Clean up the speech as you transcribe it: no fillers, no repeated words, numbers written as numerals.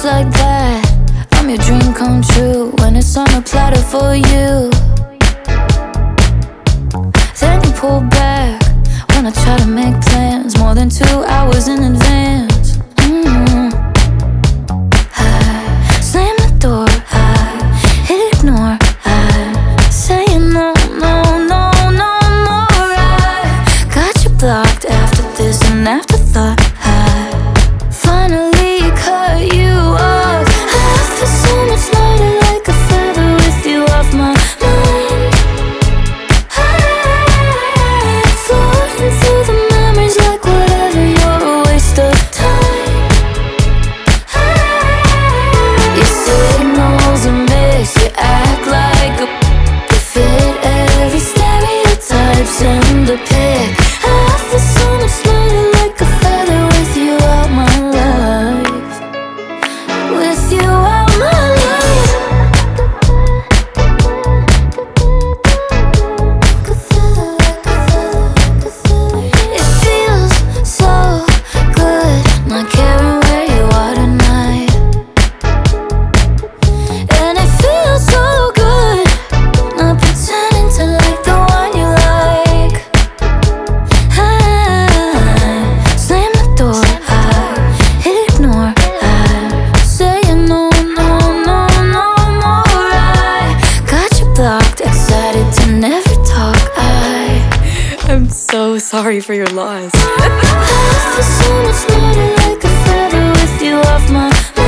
like that, I'm your dream come true. When it's on a platter for you, then you pull back when I try to make plans more than 2 hours in advance. I slam the door, I hit ignore, I say no, no, no, no more. I got you blocked after this, an afterthought. I finally cut you off. I feel so much lighter, like a feather with you off my mind. I'm floating through the memories like whatever, you're a waste of time. Your signals are mixed, you act like a you fit every stereotype, send a pic. I feel so much lighter, like a feather with you out my life. With you out my life. It feels so good not caring where you are tonight. And it feels so good not pretending to like the one you like. I slam the door, I hit ignore, I say no, no, no, no more. I got you blocked, excited to never talk. I'm so sorry for your loss. I feel so much lighter, like a feather with you off my